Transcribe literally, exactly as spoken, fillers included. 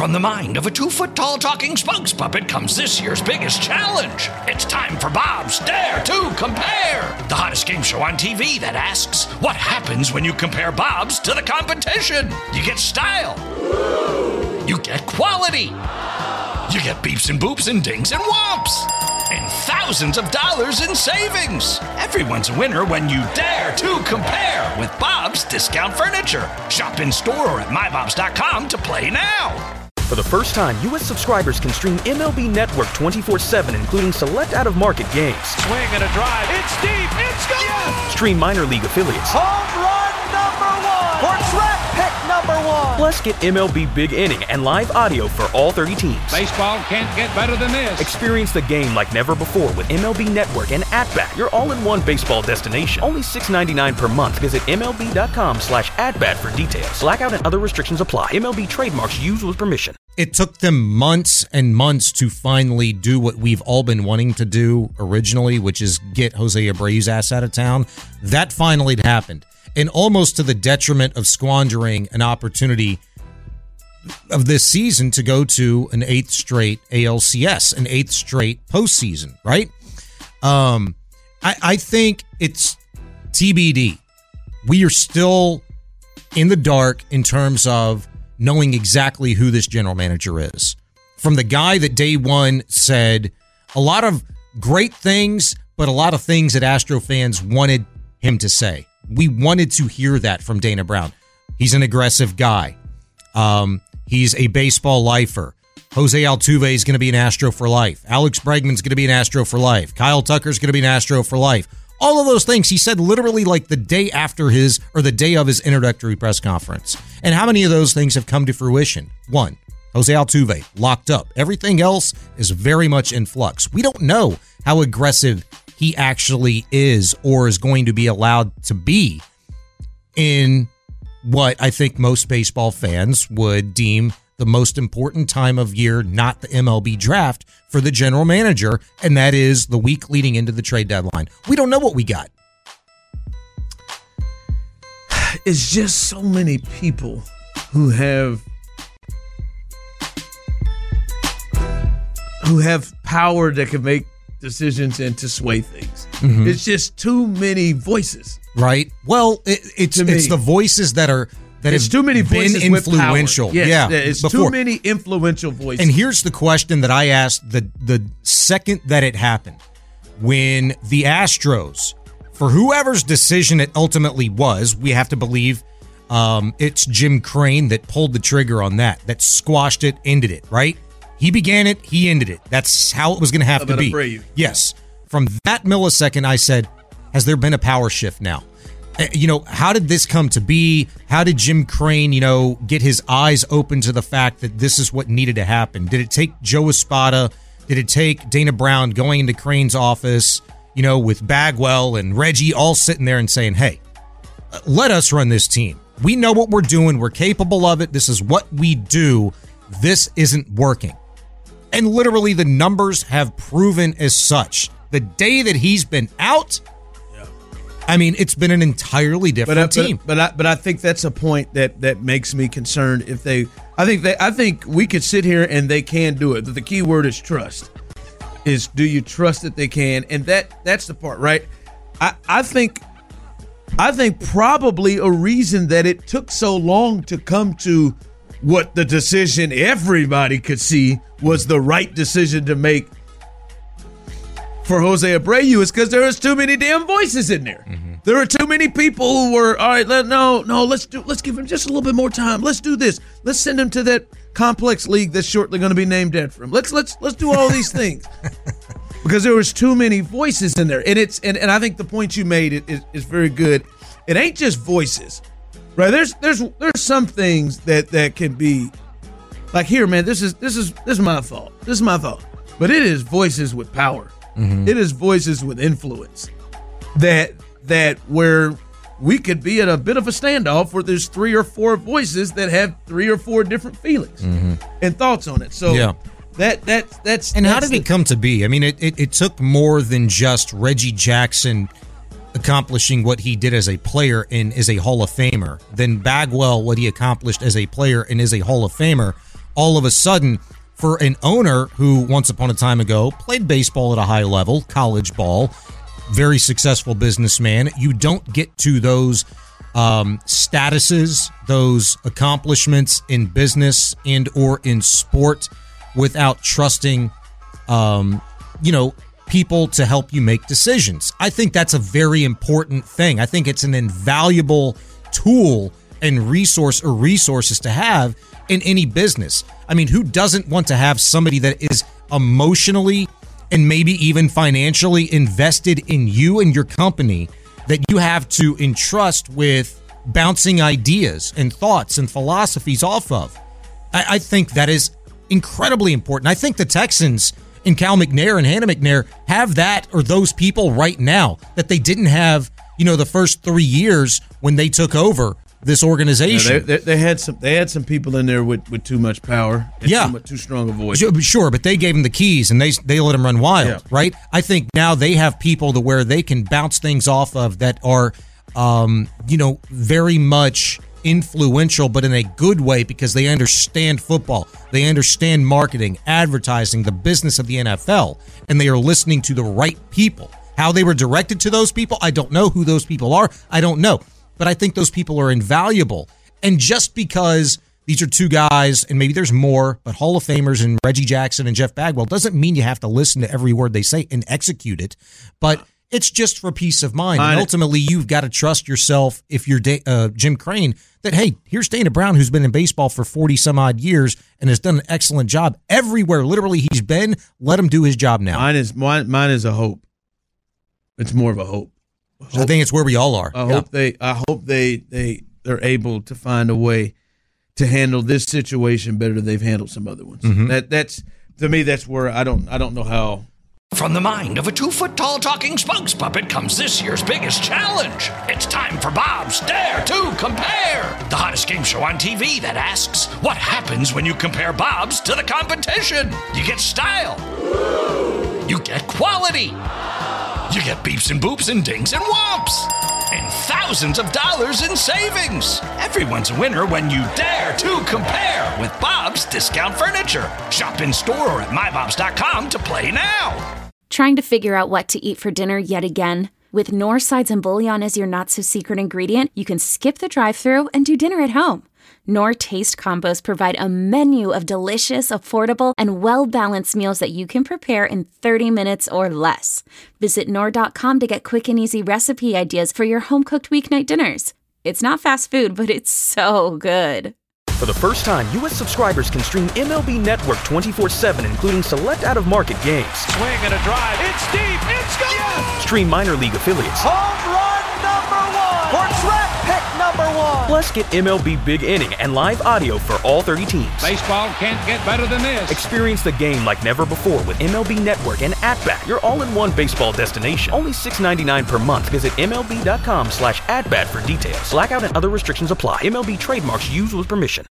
From the mind of a two-foot-tall talking spokes puppet comes this year's biggest challenge. It's time for Bob's Dare to Compare, the hottest game show on T V that asks, what happens when you compare Bobs to the competition? You get style. You get quality. You get beeps and boops and dings and whomps. And thousands of dollars in savings. Everyone's a winner when you dare to compare with Bob's Discount Furniture. Shop in store or at my bobs dot com to play now. For the first time, U S subscribers can stream M L B Network twenty-four seven, including select out-of-market games. Swing and a drive. It's deep. It's gone. Yes. Stream minor league affiliates. Home run number one. Or track pick number one. Plus, get M L B Big Inning and live audio for all thirty teams. Baseball can't get better than this. Experience the game like never before with M L B Network and At-Bat, your all-in-one baseball destination. Only six dollars and ninety-nine cents per month. Visit M L B dot com slash at-bat for details. Blackout and other restrictions apply. M L B trademarks used with permission. It took them months and months to finally do what we've all been wanting to do originally, which is get Jose Abreu's ass out of town. That finally happened, and almost to the detriment of squandering an opportunity of this season to go to an eighth straight A L C S, an eighth straight postseason, right? Um, I, I think it's T B D. We are still in the dark in terms of knowing exactly who this general manager is. From the guy that day one said a lot of great things, but a lot of things that Astro fans wanted him to say. We wanted to hear that from Dana Brown. He's an aggressive guy. Um, he's a baseball lifer. Jose Altuve is going to be an Astro for life. Alex Bregman's going to be an Astro for life. Kyle Tucker's going to be an Astro for life. All of those things he said literally like the day after his or the day of his introductory press conference. And how many of those things have come to fruition? One, Jose Altuve locked up. Everything else is very much in flux. We don't know how aggressive he actually is or is going to be allowed to be in what I think most baseball fans would deem the most important time of year, not the M L B draft, for the general manager, and that is the week leading into the trade deadline. We don't know what we got. It's just so many people who have who have power that can make decisions and to sway things. Mm-hmm. It's just too many voices. Right? Well, it, it's it's the voices that are that it's have too many been voices influential. With power. Yes, yeah, it's before. too many influential voices. And here's the question that I asked the the second that it happened. When the Astros, for whoever's decision it ultimately was, we have to believe um, it's Jim Crane that pulled the trigger on that, that squashed it, ended it, right? He began it, he ended it. That's how it was going to have About to be. Abreu. Yes. From that millisecond, I said, has there been a power shift now? You know, how did this come to be? How did Jim Crane, you know, get his eyes open to the fact that this is what needed to happen? Did it take Joe Espada? Did it take Dana Brown going into Crane's office, you know, with Bagwell and Reggie all sitting there and saying, hey, let us run this team. We know what we're doing. We're capable of it. This is what we do. This isn't working. And literally the numbers have proven as such. The day that he's been out, I mean, it's been an entirely different but, team. But, but I but I think that's a point that, that makes me concerned. If they, I think they, I think we could sit here and they can do it. But the key word is trust. Is do you trust that they can? And that that's the part, right? I, I think, I think probably a reason that it took so long to come to what the decision everybody could see was the right decision to make for Jose Abreu is because there was too many damn voices in there. Mm-hmm. There were too many people who were, all right, let, no, no, let's do, let's give him just a little bit more time. Let's do this. Let's send him to that complex league that's shortly going to be named after him. Let's let's let's do all these things because there was too many voices in there. And it's and, and I think the point you made is, is very good. It ain't just voices, right? There's there's there's some things that that can be like here, man. This is this is this is my fault. This is my fault. But it is voices with power. Mm-hmm. It is voices with influence that that where we could be at a bit of a standoff where there's three or four voices that have three or four different feelings mm-hmm. and thoughts on it. So yeah. that that that's and that's how did the, it come to be? I mean, it, it it took more than just Reggie Jackson accomplishing what he did as a player and is a Hall of Famer, than Bagwell what he accomplished as a player and is a Hall of Famer. all of a sudden, for an owner who once upon a time ago played baseball at a high level, college ball, very successful businessman, you don't get to those um, statuses, those accomplishments in business and or in sport without trusting, um, you know, people to help you make decisions. I think that's a very important thing. I think it's an invaluable tool and resource or resources to have in any business. I mean, who doesn't want to have somebody that is emotionally and maybe even financially invested in you and your company that you have to entrust with bouncing ideas and thoughts and philosophies off of? I, I think that is incredibly important. I think the Texans and Cal McNair and Hannah McNair have that, or those people right now that they didn't have, you know, the first three years when they took over this organization. Yeah, they, they, they had some. They had some people in there with, with too much power. And yeah, too, much, too strong a voice. Sure, but they gave them the keys and they they let them run wild, yeah. right? I think now they have people to where they can bounce things off of that are, um, you know, very much influential, but in a good way because they understand football, they understand marketing, advertising, the business of the N F L, and they are listening to the right people. How they were directed to those people, I don't know. Who those people are, I don't know. But I think those people are invaluable. And just because these are two guys, and maybe there's more, but Hall of Famers and Reggie Jackson and Jeff Bagwell doesn't mean you have to listen to every word they say and execute it. But it's just for peace of mind. Mine. And ultimately, you've got to trust yourself if you're uh, Jim Crane that, hey, here's Dana Brown, who's been in baseball for forty some odd years and has done an excellent job everywhere. Literally, he's been. Let him do his job now. Mine is mine, mine is a hope. It's more of a hope. So I think it's where we all are. I yeah. hope they. I hope they. They. They're able to find a way to handle this situation better than they've handled some other ones. Mm-hmm. That. That's to me. That's where I don't. I don't know how. From the mind of a two-foot-tall talking spokes puppet comes this year's biggest challenge. It's time for Bob's Dare to Compare, the hottest game show on T V that asks, what happens when you compare Bob's to the competition? You get style. You get quality. You get beeps and boops and dings and whomps. And thousands of dollars in savings. Everyone's a winner when you dare to compare with Bob's Discount Furniture. Shop in store or at my bobs dot com to play now. Trying to figure out what to eat for dinner yet again? With Knorr Sides and Bouillon as your not-so-secret ingredient, you can skip the drive-thru and do dinner at home. Knorr Taste Combos provide a menu of delicious, affordable, and well-balanced meals that you can prepare in thirty minutes or less. Visit Knorr dot com to get quick and easy recipe ideas for your home-cooked weeknight dinners. It's not fast food, but it's so good. For the first time, U S subscribers can stream M L B Network twenty-four seven, including select out-of-market games. Swing and a drive. It's deep. It's gone. Yes! Stream minor league affiliates. Home run number one. Or track pick number one. Plus, get M L B Big Inning and live audio for all thirty teams. Baseball can't get better than this. Experience the game like never before with M L B Network and At-Bat, your all-in-one baseball destination. Only six dollars and ninety-nine cents per month. Visit M L B dot com slash at bat for details. Blackout and other restrictions apply. M L B trademarks used with permission.